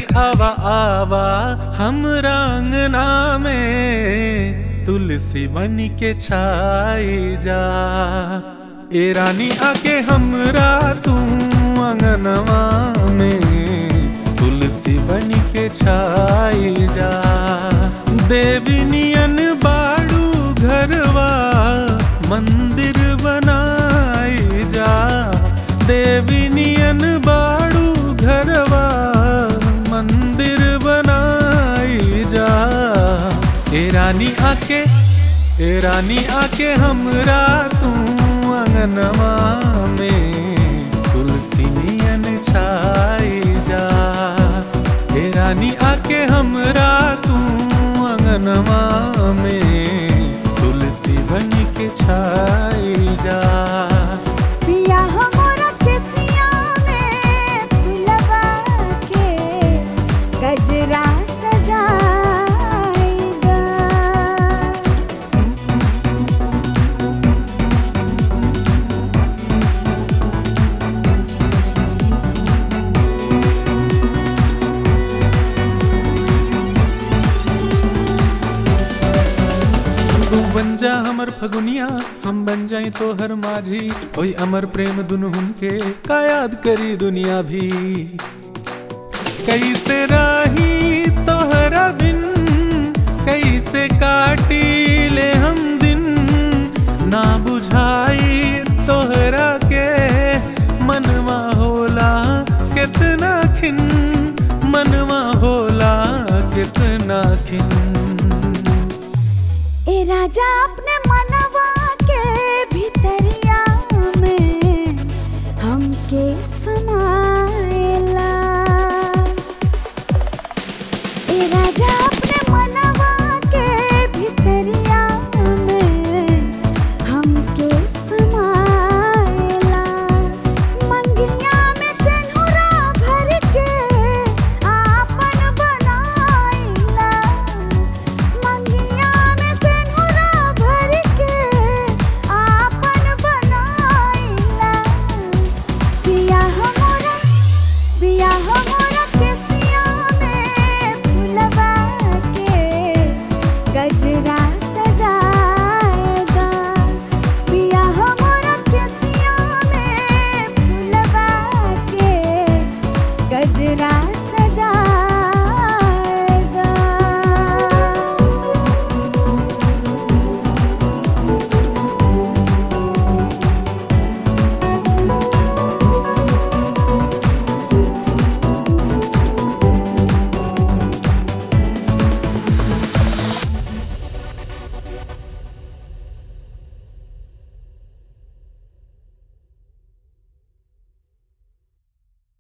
आवा आवा हम अंगना में तुलसी बन के छाई जा। ए रानी आके हमरा तू अंगनवा में तुलसी बन के छाई जा। देवी नियन बाड़ू घरवा मंदिर बनाई जा। देवी नियन बाड़ू घरवा मंदिर बनाई जा। ए रानी आके हमरा तू अंगनवा में तुलसी नियन छाई जा। ए रानी आके हमरा तू अंगनवा में तुलसी बन के छाई जा। पिया हमरा केसिया में फुलवा के गजरा सजाई दा। तू बन जा हमर फगुनिया हम बन जाई तो हर माझी। ओई अमर प्रेम दुनहुन के का याद करी दुनिया भी। कैसे राही तोहरा बिन कैसे काटी ले हम